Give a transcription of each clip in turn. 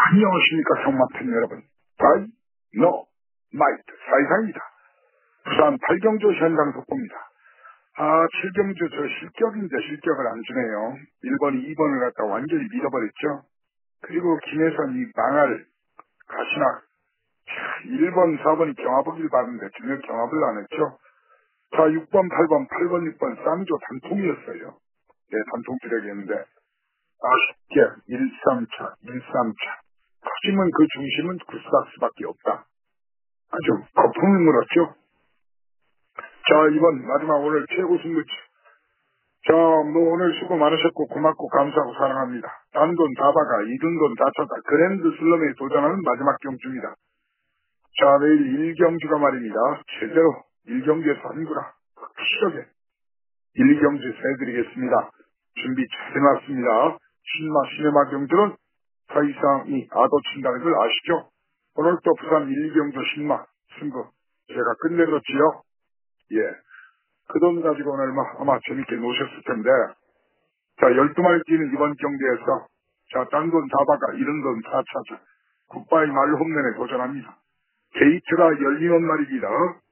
안녕하십니까, 성마팬 여러분. 다이너마이트 사이상입니다. 부산 팔경주 현장 속보입니다. 7경주 저 실격인데 실격을 안 주네요. 1번이 2번을 갖다 완전히 밀어버렸죠. 그리고 김혜선이 망할 가시나 1번, 4번이 경합을 받는데 전혀 경합을 안 했죠. 자, 6번, 8번, 6번 쌍조 단통이었어요. 네, 단통 트랙이었는데 아쉽게 1, 3차, 1, 3차. 하지만 그 중심은 구스닥스밖에 없다. 아주 거품을 물었죠. 자, 이번 마지막 오늘 최고 승부처. 자, 뭐 오늘 수고 많으셨고 고맙고 감사하고 사랑합니다. 딴 돈 다 박아, 잃은 돈 다 찾아 그랜드 슬럼에 도전하는 마지막 경주입니다. 자, 내일 1경주가 말입니다. 제대로 1경주에서 한구라 확실하게 1경주 세드리겠습니다. 준비 잘 해놨습니다. 신마 시네마 경주는 더 이상이 아도친다는 걸 아시죠? 오늘 또 부산 1경주 신마 승부 제가 끝내줬지요. 예. 그 돈 가지고 오늘 아마 재밌게 노셨을 텐데, 자, 12마리 뛰는 이번 경기에서, 자, 딴 돈 다 박아, 이런 돈 다 찾아. 굿바이 말 홈런에 도전합니다. 게이트가 열리는 말입니다.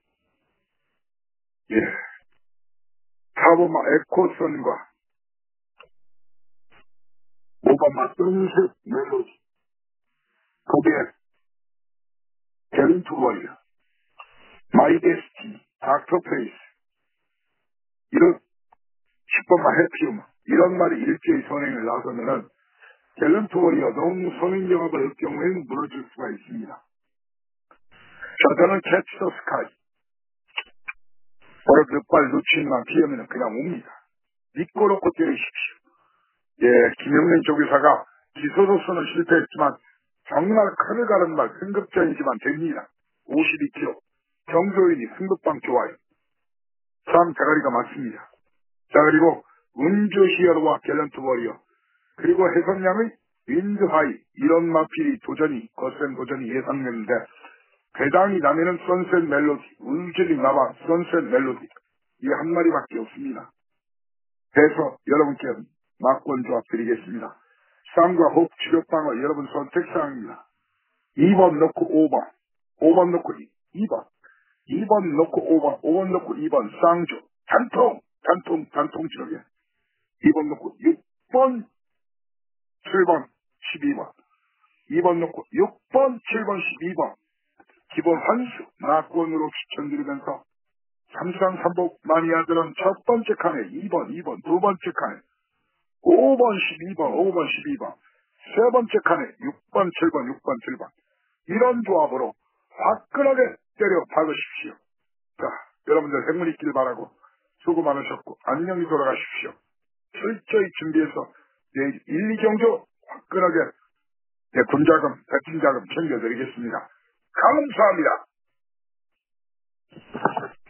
예. 사보마 에코선과 오바마 뜬색 멜로디, 거기에 게린트 워리어, 마이 데스티, 닥터 페이스, 이런 10번마 해피움, 이런 말이 일제히 선행을 나서면은 갤런트 워리어 너무 선행 영합을 할 경우에는 무너질 수가 있습니다. 자, 저는 캐치 더 스카이. 오늘 몇 발 놓치는만 피하면 그냥 옵니다. 믿고 놓고 때리십시오. 예, 김영민 조교사가 기소로서는 실패했지만 정말 칼을 가른 말 승급전이지만 됩니다. 52kg. 정조인이 승급방 좋아요. 참 대가리가 많습니다. 자, 그리고 운주 히어로와 갤런트 워리어, 그리고 해선양의 윈드하이, 이런 마필이 도전이, 거센 도전이 예상되는데, 배당이 나면은 선셋 멜로디, 울질이 나와 선셋 멜로디, 이 한 마리밖에 없습니다. 그래서 여러분께 막권 조합 드리겠습니다. 쌍과 호흡 치료방을 여러분 선택사항입니다. 2번 넣고 5번, 5번 넣고 2번, 2번 넣고 5번, 5번 넣고 2번 쌍조, 단통 치료에 2번 넣고 6번, 7번, 12번, 2번 넣고 6번, 7번, 12번 기본 환수 낙권으로 추천드리면서 삼상삼복 마니아들은 첫 번째 칸에 2번, 두 번째 칸에 5번, 12번 세 번째 칸에 6번, 7번 이런 조합으로 화끈하게 때려 박으십시오. 자, 여러분들 행운 있길 바라고 수고 많으셨고 안녕히 돌아가십시오. 철저히 준비해서 내일 1, 2경주 화끈하게 군자금, 백진자금 챙겨드리겠습니다. 감사합니다.